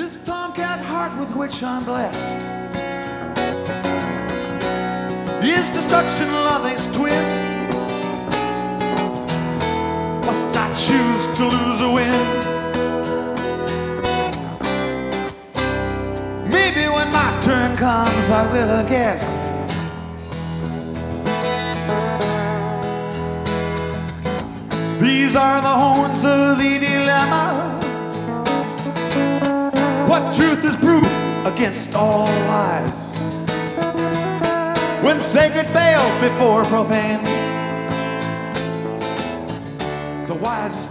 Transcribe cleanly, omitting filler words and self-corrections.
This tomcat heart with which I'm blessed is destruction loving's twin. Must I choose to lose or win? Maybe when my turn comes I will guess. These are the horns of the dilemma. What truth is proof against all lies? When sacred fails before profane, the wisest